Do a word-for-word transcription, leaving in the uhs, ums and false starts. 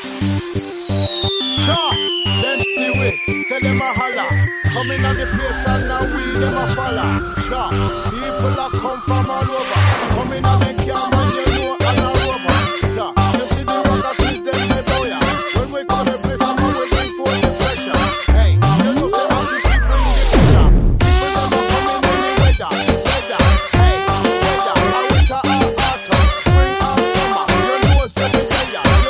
Cha, them see we, tell them a holla. Coming on the place and now we them a follow. Cha, people that come from all over. Coming on the